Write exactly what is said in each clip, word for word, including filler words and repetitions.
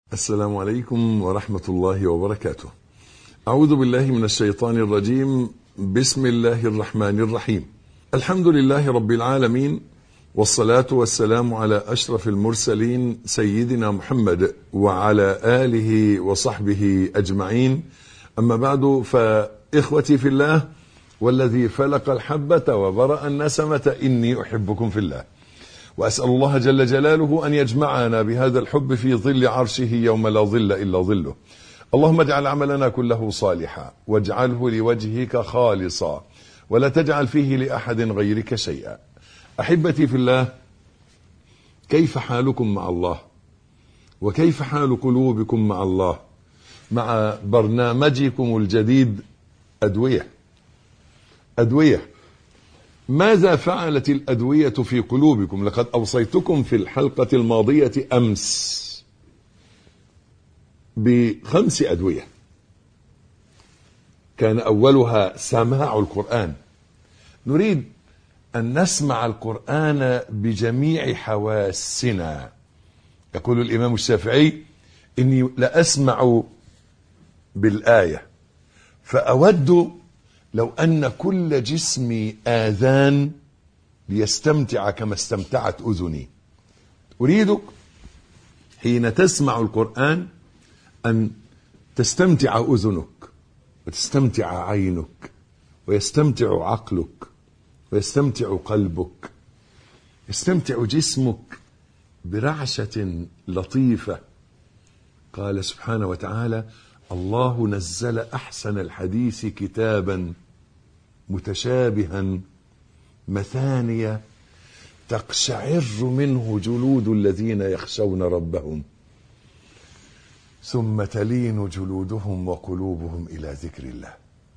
السلام عليكم ورحمة الله وبركاته. أعوذ بالله من الشيطان الرجيم. بسم الله الرحمن الرحيم. الحمد لله رب العالمين، والصلاة والسلام على أشرف المرسلين سيدنا محمد وعلى آله وصحبه أجمعين. أما بعد، فإخوتي في الله والذي فلق الحبة وبرأ النسمة إني أحبكم في الله، وأسأل الله جل جلاله أن يجمعنا بهذا الحب في ظل عرشه يوم لا ظل إلا ظله. اللهم اجعل عملنا كله صالحا واجعله لوجهك خالصا ولا تجعل فيه لأحد غيرك شيئا. أحبتي في الله، كيف حالكم مع الله؟ وكيف حال قلوبكم مع الله مع برنامجكم الجديد أدوية؟ أدوية، ماذا فعلت الأدوية في قلوبكم؟ لقد أوصيتكم في الحلقة الماضية أمس بخمس أدوية، كان أولها سماع القرآن. نريد أن نسمع القرآن بجميع حواسنا. يقول الإمام الشافعي: إني لأسمع بالآية فأود لو أن كل جسمي آذان ليستمتع كما استمتعت أذني. أريدك حين تسمع القرآن أن تستمتع أذنك وتستمتع عينك ويستمتع عقلك ويستمتع قلبك، يستمتع جسمك برعشة لطيفة. قال سبحانه وتعالى: الله نزل أحسن الحديث كتابا متشابها مثانية تقشعر منه جلود الذين يخشون ربهم ثم تلين جلودهم وقلوبهم إلى ذكر الله.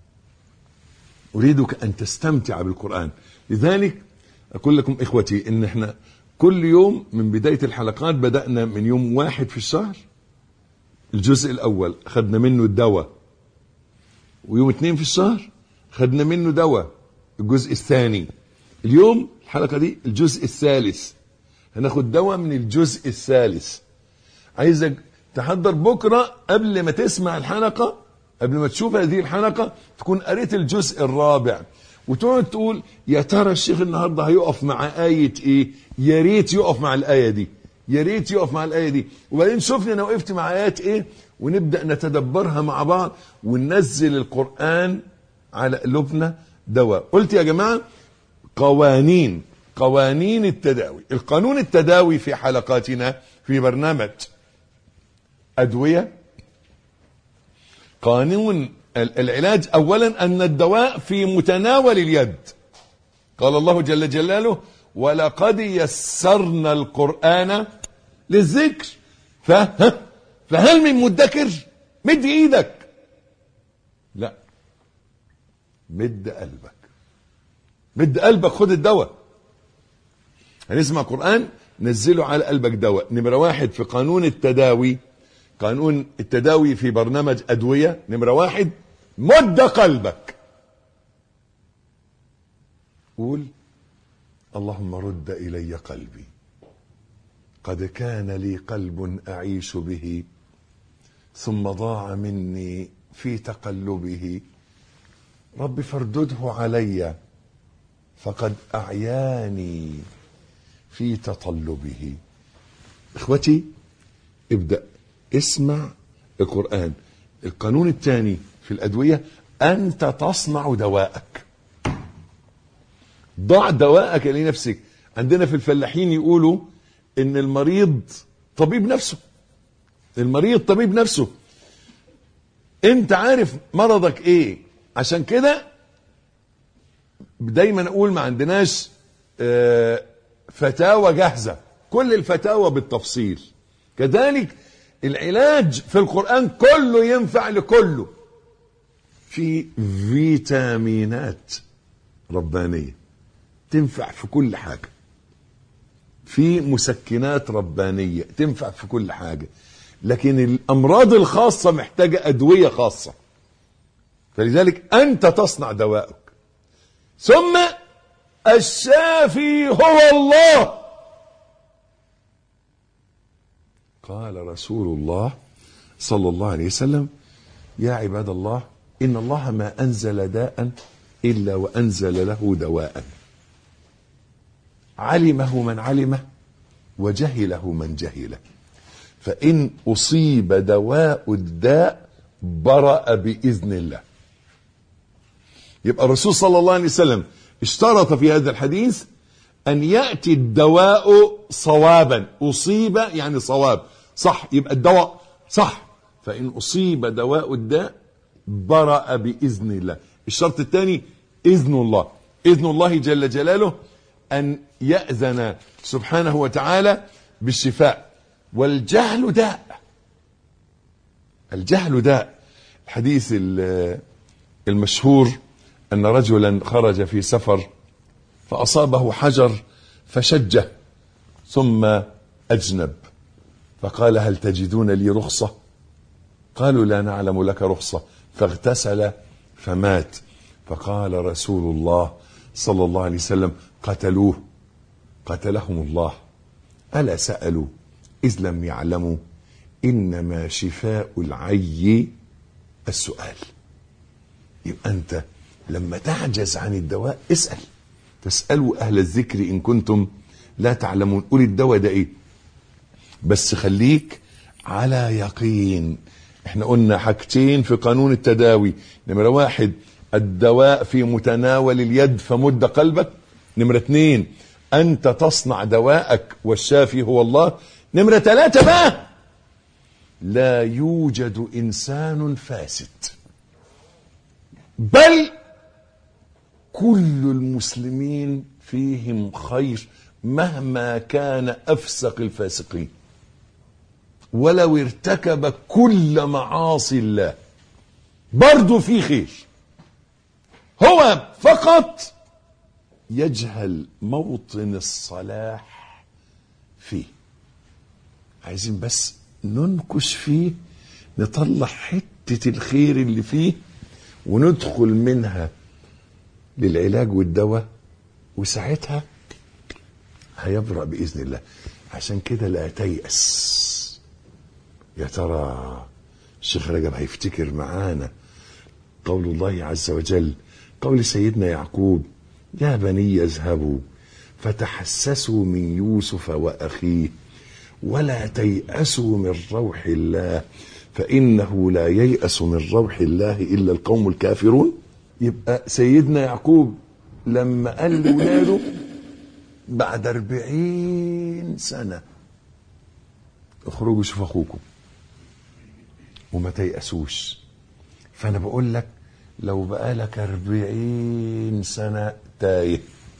أريدك أن تستمتع بالقرآن. لذلك أقول لكم إخوتي إن إحنا كل يوم من بداية الحلقات بدأنا من يوم واحد في الشهر الجزء الأول خدنا منه الدواء، ويوم اثنين في الشهر خدنا منه دواء الجزء الثاني. اليوم الحلقة دي الجزء الثالث، هناخد دواء من الجزء الثالث. عايزك تحضر بكرة قبل ما تسمع الحلقة، قبل ما تشوف هذه الحلقة تكون قريت الجزء الرابع، وتقعد تقول يا ترى الشيخ النهاردة هيقف مع آية ايه؟ يا ريت يقف مع الآية دي، يا ريت يقف مع الآية دي. وبعدين شوفني أنا وقفت مع آيات إيه، ونبدأ نتدبرها مع بعض وننزل القرآن على قلوبنا دواء. قلت يا جماعة قوانين قوانين التداوي. القانون التداوي في حلقاتنا في برنامج أدوية، قانون العلاج أولا أن الدواء في متناول اليد. قال الله جل جلاله: ولقد يسرنا القرآن للذكر فهل من مدكر؟ مد ايدك، لا، مد قلبك، مد قلبك، خد الدواء. هنسمع قرآن نزله على قلبك دواء. نمرة واحد في قانون التداوي، قانون التداوي في برنامج أدوية، نمرة واحد مد قلبك. قول: اللهم رد إلي قلبي، قد كان لي قلب أعيش به ثم ضاع مني في تقلبه، رب فاردده علي فقد أعياني في تطلبه. إخوتي، ابدأ اسمع القرآن. القانون الثاني في الأدوية: أنت تصنع دواءك. ضع دواءك لنفسك. عندنا في الفلاحين يقولوا ان المريض طبيب نفسه، المريض طبيب نفسه. انت عارف مرضك ايه، عشان كده دايما اقول ما عندناش فتاوى جاهزة، كل الفتاوى بالتفصيل. كذلك العلاج في القرآن كله ينفع لكله. في فيتامينات ربانية تنفع في كل حاجة، في مسكنات ربانية تنفع في كل حاجة، لكن الأمراض الخاصة محتاجة أدوية خاصة. فلذلك أنت تصنع دواءك. ثم الشافي هو الله. قال رسول الله صلى الله عليه وسلم: يا عباد الله، إن الله ما أنزل داء إلا وأنزل له دواء، علمه من علمه وجهله من جهله، فإن أصيب دواء الداء برأ بإذن الله. يبقى الرسول صلى الله عليه وسلم اشترط في هذا الحديث أن يأتي الدواء صوابا. أصيب يعني صواب، صح، يبقى الدواء صح. فإن أصيب دواء الداء برأ بإذن الله. الشرط الثاني إذن الله، إذن الله جل جلاله أن يأذن سبحانه وتعالى بالشفاء. والجهل داء، الجهل داء. الحديث المشهور أن رجلا خرج في سفر فأصابه حجر فشجه ثم أجنب، فقال: هل تجدون لي رخصة؟ قالوا: لا نعلم لك رخصة. فاغتسل فمات. فقال رسول الله صلى الله عليه وسلم: قتلوه، قتلهم الله. ألا سألوا إذ لم يعلموا إنما شفاء العي السؤال. يبقى أنت لما تعجز عن الدواء اسأل، تسألوا أهل الذكر إن كنتم لا تعلمون. قول الدواء ده إيه، بس خليك على يقين. احنا قلنا حاجتين في قانون التداوي: نمرة واحد الدواء في متناول اليد فمد قلبك، نمرة اتنين أنت تصنع دواءك والشافي هو الله، نمرة ثلاثة بقى لا يوجد إنسان فاسد، بل كل المسلمين فيهم خير مهما كان أفسق الفاسقين، ولو ارتكب كل معاصي الله برضو في خير. هو فقط يجهل موطن الصلاح فيه. عايزين بس ننكش فيه، نطلع حتة الخير اللي فيه وندخل منها للعلاج والدواء، وساعتها هيبرأ بإذن الله. عشان كده لا تيأس. يا ترى الشيخ رجب هيفتكر معانا قول الله عز وجل، قول سيدنا يعقوب: يا بني اذهبوا فتحسسوا من يوسف وأخيه ولا تيأسوا من روح الله فإنه لا ييأس من روح الله إلا القوم الكافرون. يبقى سيدنا يعقوب لما قال لولاده بعد أربعين سنة اخرجوا شوفوا أخوكم وما تيأسوش. فأنا بقول لك لو بقالك أربعين سنة تايه،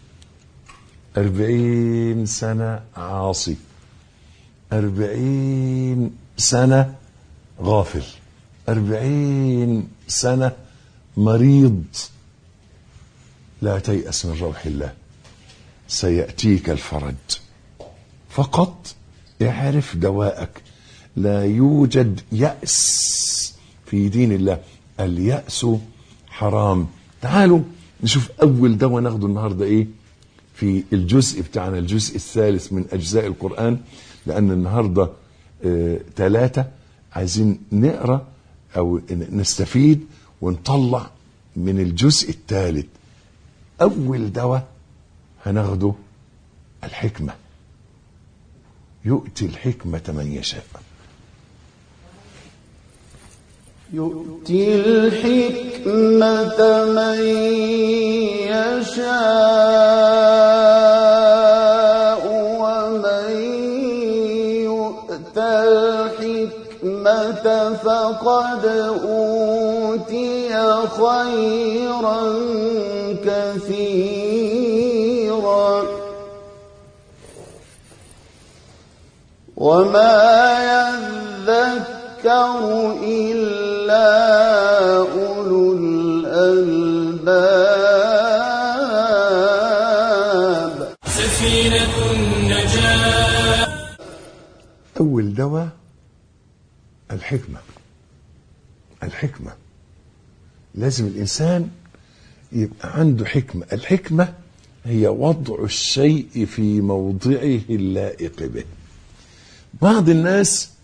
أربعين سنة عاصي، أربعين سنة غافل، أربعين سنة مريض، لا تيأس من روح الله، سيأتيك الفرج. فقط اعرف دواءك. لا يوجد يأس في دين الله، اليأس حرام. تعالوا نشوف أول دواء ناخده النهاردة إيه في الجزء بتاعنا، الجزء الثالث من أجزاء القرآن، لأن النهاردة ثلاثة آه عايزين نقرأ أو نستفيد ونطلع من الجزء الثالث. أول دواء هناخده الحكمة. يؤتي الحكمة من يشاء. يؤتي الحكمة من يشاء ومن يؤت الحكمة فقد أوتي خيرا كثيرا وما يذكر إلا أولو الألباب. سفينة النجاة. أول دواء الحكمة. الحكمة لازم الإنسان يبقى عنده حكمة. الحكمة هي وضع الشيء في موضعه اللائق به. بعض الناس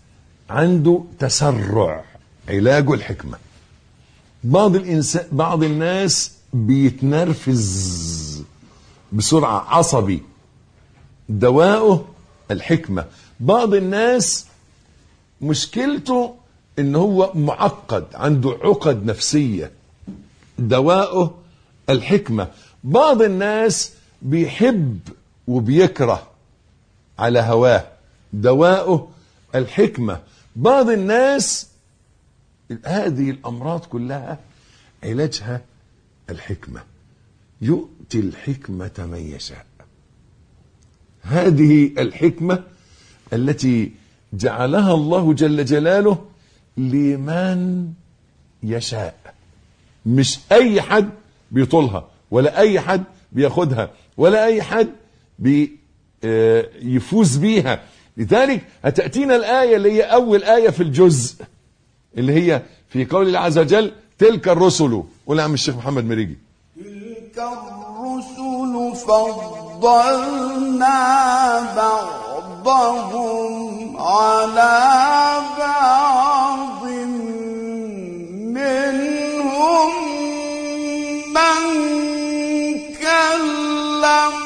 عنده تسرع، علاجه الحكمة. بعض الإنسان بعض الناس بيتنرفز بسرعة، عصبي، دواؤه الحكمة. بعض الناس مشكلته ان هو معقد، عنده عقد نفسية، دواؤه الحكمة. بعض الناس بيحب وبيكره على هواه، دواؤه الحكمة. بعض الناس هذه الأمراض كلها علاجها الحكمة. يؤتي الحكمة من يشاء. هذه الحكمة التي جعلها الله جل جلاله لمن يشاء. مش أي حد بيطولها، ولا أي حد بياخدها، ولا أي حد بيفوز بيها. لذلك هتأتينا الآية اللي هي أول آية في الجزء، اللي هي في قول الله عز وجل: تلك الرسل. قول يا عم الشيخ محمد مريجي: تلك الرسل فضلنا بعضهم على بعض، منهم من كلم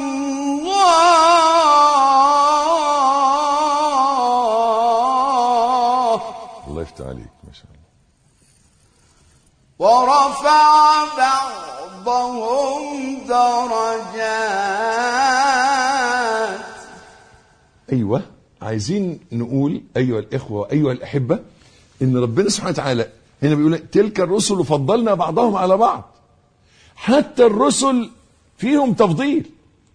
الله. الله يفتح عليك، ما شاء الله. ورفع بعضهم درجات. أيوة، عايزين نقول أيها الإخوة وأيها الأحبة إن ربنا سبحانه وتعالى هنا بيقول: تلك الرسل فضلنا بعضهم على بعض. حتى الرسل فيهم تفضيل.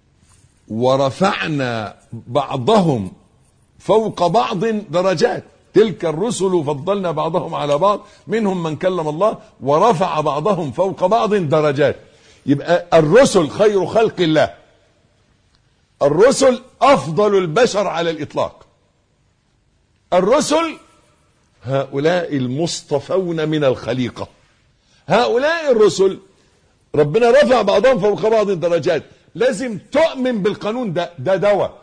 ورفعنا بعضهم فوق بعض درجات. تلك الرسل فضلنا بعضهم على بعض، منهم من كلم الله، ورفع بعضهم فوق بعض درجات. يبقى الرسل خير خلق الله، الرسل أفضل البشر على الإطلاق. الرسل هؤلاء المصطفون من الخليقة. هؤلاء الرسل ربنا رفع بعضهم فوق بعض درجات. لازم تؤمن بالقانون ده. ده دواء،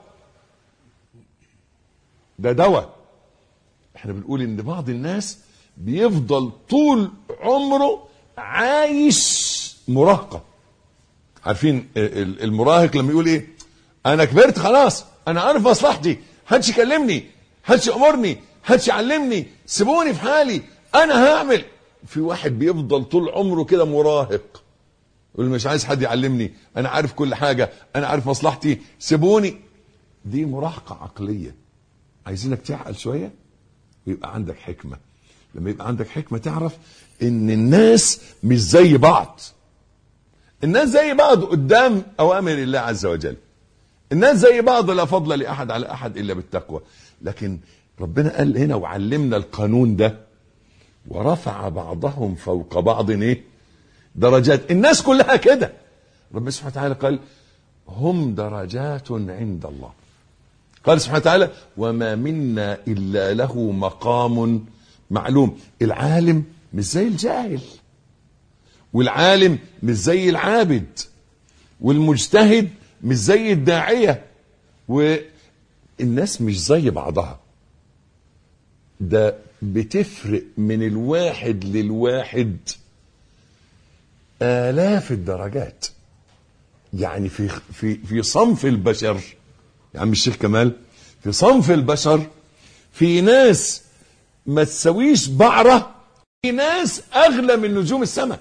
ده دواء. احنا بنقول ان بعض الناس بيفضل طول عمره عايش مراهقة. عارفين المراهق لما يقول ايه؟ انا كبرت خلاص، انا عارف مصلحتي، محدش يكلمني، محدش يأمرني، محدش يعلمني، سيبوني في حالي، انا هعمل. في واحد بيفضل طول عمره كده مراهق، يقول مش عايز حد يعلمني، انا عارف كل حاجة، انا عارف مصلحتي، سيبوني. دي مراهقة عقلية. عايزينك تعقل شوية ويبقى عندك حكمة. لما يبقى عندك حكمة تعرف ان الناس مش زي بعض. الناس زي بعض قدام اوامر الله عز وجل. الناس زي بعض، لا فضل لأحد على أحد إلا بالتقوى. لكن ربنا قال هنا وعلمنا القانون ده: ورفع بعضهم فوق بعض ايه؟ درجات. الناس كلها كده. ربنا سبحانه وتعالى قال: هم درجات عند الله. قال سبحانه وتعالى: وما منا إلا له مقام معلوم. العالم مش زي الجاهل، والعالم مش زي العابد، والمجتهد مش زي الداعية، والناس مش زي بعضها. ده بتفرق من الواحد للواحد آلاف الدرجات. يعني في في في صنف البشر يا عم الشيخ كمال، في صنف البشر في ناس ما تسويش بعرة، في ناس أغلى من نجوم السماء.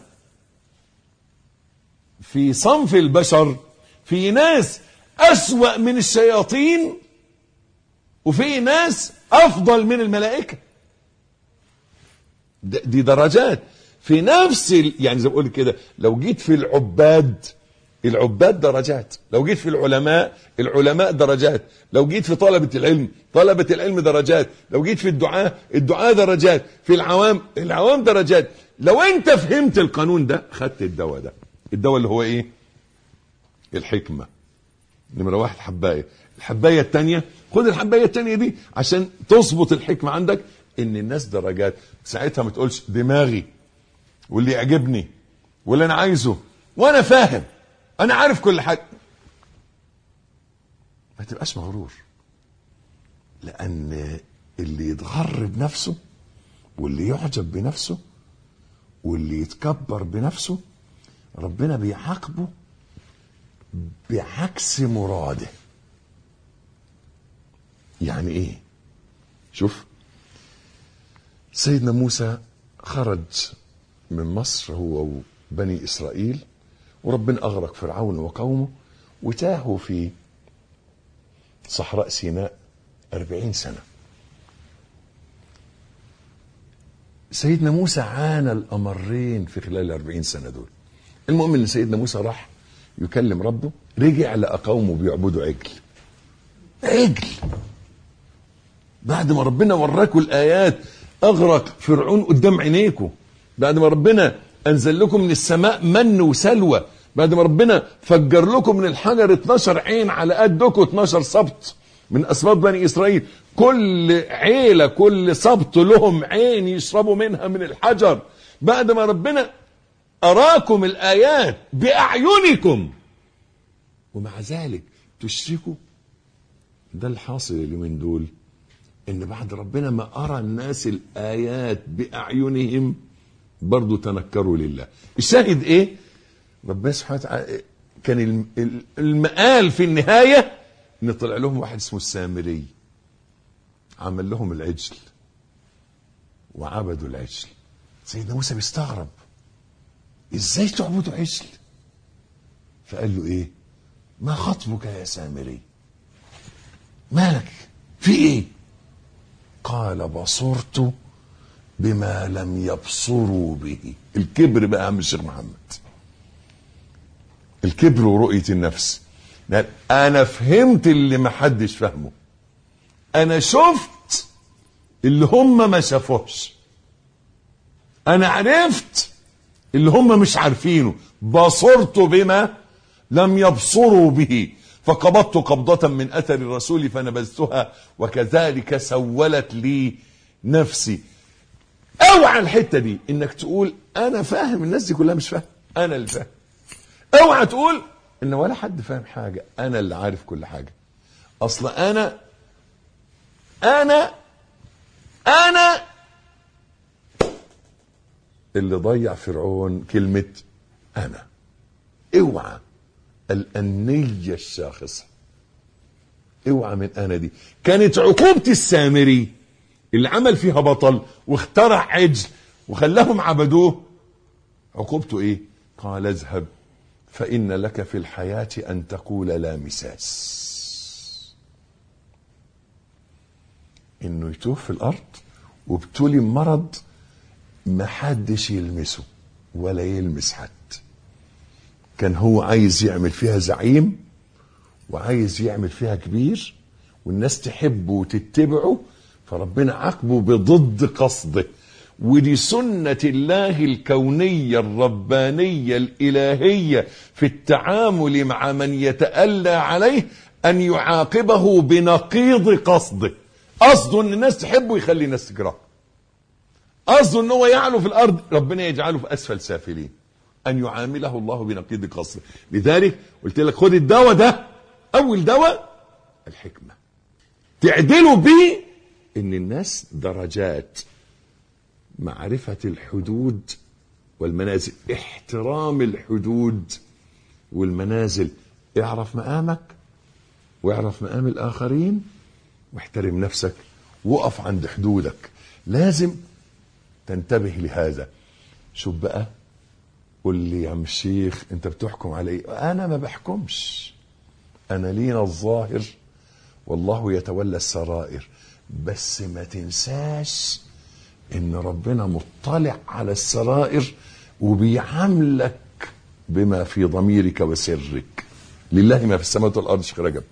في صنف البشر في ناس أسوأ من الشياطين، وفي ناس أفضل من الملائكة. دي درجات في نفس ال... يعني زي ما بقول كده، لو جيت في العباد، العباد درجات. لو جيت في العلماء، العلماء درجات. لو جيت في طلبة العلم، طلبة العلم درجات. لو جيت في الدعاء، الدعاء درجات. في العوام، العوام درجات. لو انت فهمت القانون ده خدت الدواء ده. الدواء اللي هو ايه؟ الحكمة. نمرة واحد حباية. الحباية التانية، خد الحباية التانية دي عشان تظبط الحكمة عندك، ان الناس درجات. ساعتها ما تقولش دماغي واللي يعجبني واللي انا عايزه وانا فاهم، انا عارف كل حاجة. ما تبقاش مغرور، لان اللي يتغر بنفسه واللي يعجب بنفسه واللي يتكبر بنفسه ربنا بيعاقبه بعكس مراده. يعني ايه؟ شوف، سيدنا موسى خرج من مصر هو وبني إسرائيل، وربنا أغرق فرعون وقومه وتاهوا في صحراء سيناء أربعين سنة. سيدنا موسى عانى الأمرين في خلال الأربعين سنة دول. المهم أن سيدنا موسى راح يكلم ربه، رجع لقى قومه بيعبدوا عجل. عجل بعد ما ربنا وراكوا الآيات، أغرق فرعون قدام عينيكم، بعد ما ربنا أنزل لكم من السماء من وسلوى، بعد ما ربنا فجر لكم من الحجر اتناشر عين على قدكم، اتناشر سبط من أسباط بني إسرائيل، كل عيلة كل سبط لهم عين يشربوا منها من الحجر، بعد ما ربنا أراكم الآيات بأعينكم، ومع ذلك تشركوا. ده الحاصل اليومين دول، ان بعد ربنا ما ارى الناس الايات باعينهم برضو تنكروا لله. الشاهد ايه؟ ربنا سبحانه وتعالى كان المآل في النهايه ان طلع لهم واحد اسمه السامري، عمل لهم العجل وعبدوا العجل. سيدنا موسى بيستغرب، ازاي تعبدوا عجل؟ فقال له ايه؟ ما خطبك يا سامري؟ مالك في ايه؟ قال بصرت بما لم يبصروا به. الكبر بقى يا عم الشيخ محمد، الكبر ورؤية النفس. انا فهمت اللي ما حدش فهمه، انا شفت اللي هم ما شافوش، انا عرفت اللي هم مش عارفينه. بصرت بما لم يبصروا به فقبضت قبضة من أثر الرسول فنبذتها وكذلك سولت لي نفسي. اوعى الحتة دي انك تقول انا فاهم، الناس دي كلها مش فاهم، انا اللي فاهم. اوعى تقول ان ولا حد فاهم حاجة، انا اللي عارف كل حاجة. اصل انا انا انا اللي ضيع فرعون كلمة انا. اوعى الأنية الشاخصة، اوعى من انا دي. كانت عقوبة السامري اللي عمل فيها بطل واخترع عجل وخلاهم عبدوه، عقوبته ايه؟ قال اذهب فإن لك في الحياة أن تقول لا مساس. انه يتوه في الارض وابتلي مرض ما حدش يلمسه ولا يلمس حد. كان هو عايز يعمل فيها زعيم وعايز يعمل فيها كبير والناس تحبه وتتبعه، فربنا عاقبه بضد قصده. ودي سنة الله الكونية الربانية الإلهية في التعامل مع من يتألى عليه، أن يعاقبه بنقيض قصده. قصده أن الناس تحبه يخلي الناس تكرهه، قصده أنه يعلو في الأرض ربنا يجعله في أسفل سافلين، أن يعامله الله بنقيض قصده. لذلك قلت لك خد الدواء ده، أول دواء الحكمة، تعدلوا بيه إن الناس درجات، معرفة الحدود والمنازل، احترام الحدود والمنازل. اعرف مقامك واعرف مقام الآخرين واحترم نفسك وقف عند حدودك. لازم تنتبه لهذا. شوف بقى، قل لي يا عم الشيخ انت بتحكم على ايه؟ انا ما بحكمش، انا لينا الظاهر والله يتولى السرائر. بس ما تنساش ان ربنا مطلع على السرائر وبيعاملك بما في ضميرك وسرك. لله ما في السماوات والارض. شيخ رجب.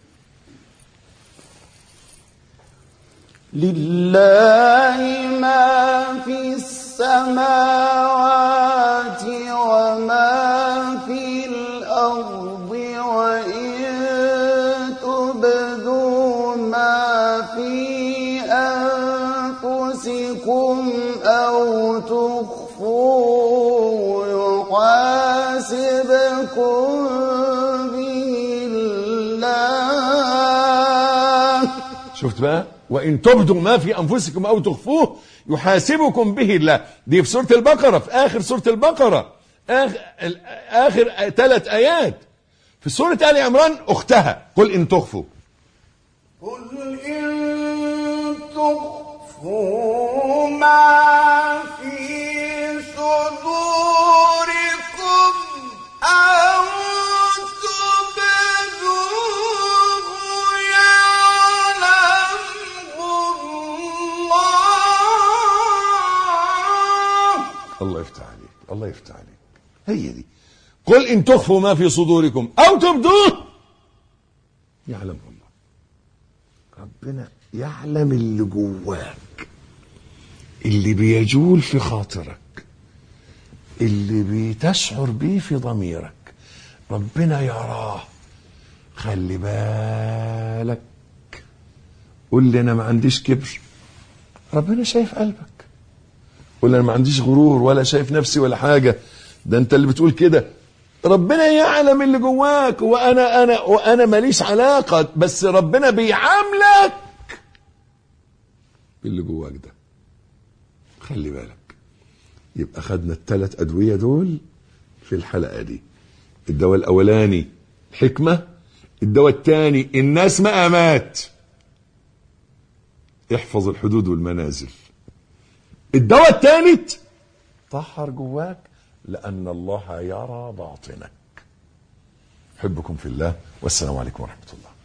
لله ما في السماوات وما في الأرض، وإن تبدوا ما في أنفسكم أو تخفوه يحاسبكم به الله. شفت بقى وإن تبدوا ما في أنفسكم أو تخفوه يحاسبكم به الله. دي في سورة البقرة، في آخر سورة البقرة، آخر, آخر ثلاث آيات. في سورة آل عمران أختها، قل إن تخفوا قل إن تخفوا ما في صدوركم أو تبدوه يعلمه الله. الله يفتح عليك، الله يفتح عليك. هي دي، قل إن تخفوا ما في صدوركم أو تبدوه يعلمه الله. ربنا يعلم اللي جواك، اللي بيجول في خاطرك، اللي بتشعر بيه في ضميرك، ربنا يراه. خلي بالك. قول لي أنا ما عنديش كبر، ربنا شايف قلبك. قول لي أنا ما عنديش غرور ولا شايف نفسي ولا حاجة، ده أنت اللي بتقول كده. ربنا يعلم اللي جواك، وأنا أنا وأنا ماليش علاقة، بس ربنا بيعاملك باللي جواك ده. خلي بالك. يبقى خدنا الثلاث أدوية دول في الحلقة دي. الدواء الأولاني حكمة، الدواء الثاني الناس مقامات، احفظ الحدود والمنازل. الدواء الثالث طهر جواك، لأن الله يرى باطنك. أحبكم في الله، والسلام عليكم ورحمة الله.